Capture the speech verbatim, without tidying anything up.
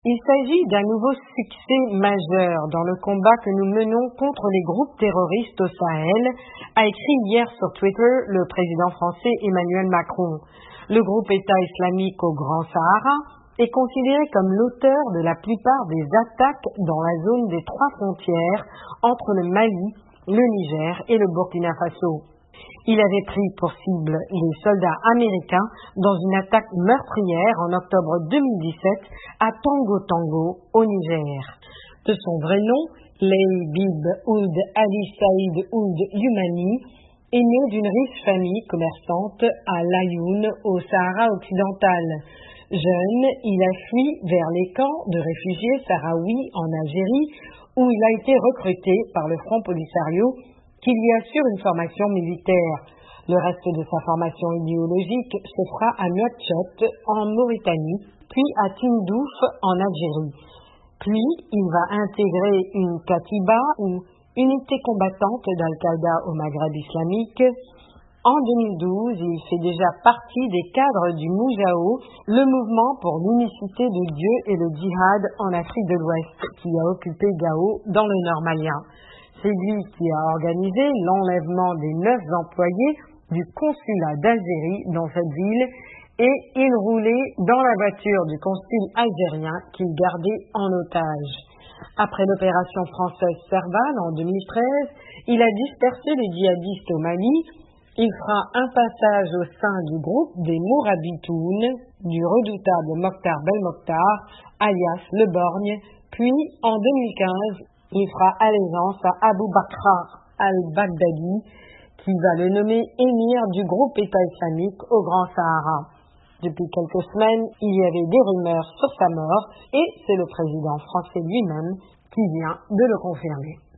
Il s'agit d'un nouveau succès majeur dans le combat que nous menons contre les groupes terroristes au Sahel, a écrit hier sur Twitter le président français Emmanuel Macron. Le groupe État islamique au Grand Sahara est considéré comme l'auteur de la plupart des attaques dans la zone des trois frontières entre le Mali, le Niger et le Burkina Faso. Il avait pris pour cible les soldats américains dans une attaque meurtrière en octobre deux mille dix-sept à Tango Tango, au Niger. De son vrai nom, Leibib Ould Ali Saïd Ould Yumani est né d'une riche famille commerçante à Laayoune, au Sahara occidental. Jeune, il a fui vers les camps de réfugiés sahraouis en Algérie, où il a été recruté par le Front Polisario, qui lui assure une formation militaire. Le reste de sa formation idéologique se fera à Nouakchott, en Mauritanie, puis à Tindouf, en Algérie. Puis, il va intégrer une Katiba, ou unité combattante d'Al-Qaïda au Maghreb islamique. En deux mille douze, il fait déjà partie des cadres du Moujao, le mouvement pour l'unicité de Dieu et le djihad en Afrique de l'Ouest, qui a occupé Gao dans le nord malien. C'est lui qui a organisé l'enlèvement des neuf employés du consulat d'Algérie dans cette ville et il roulait dans la voiture du consul algérien qu'il gardait en otage. Après l'opération française Serval en deux mille treize, il a dispersé les djihadistes au Mali. Il fera un passage au sein du groupe des Mourabitounes, du redoutable Mokhtar Belmokhtar, alias Le Borgne, puis en deux mille quinze, il fera allégeance à Abu Bakr al-Baghdadi, qui va le nommer émir du groupe État islamique au Grand Sahara. Depuis quelques semaines, il y avait des rumeurs sur sa mort et c'est le président français lui-même qui vient de le confirmer.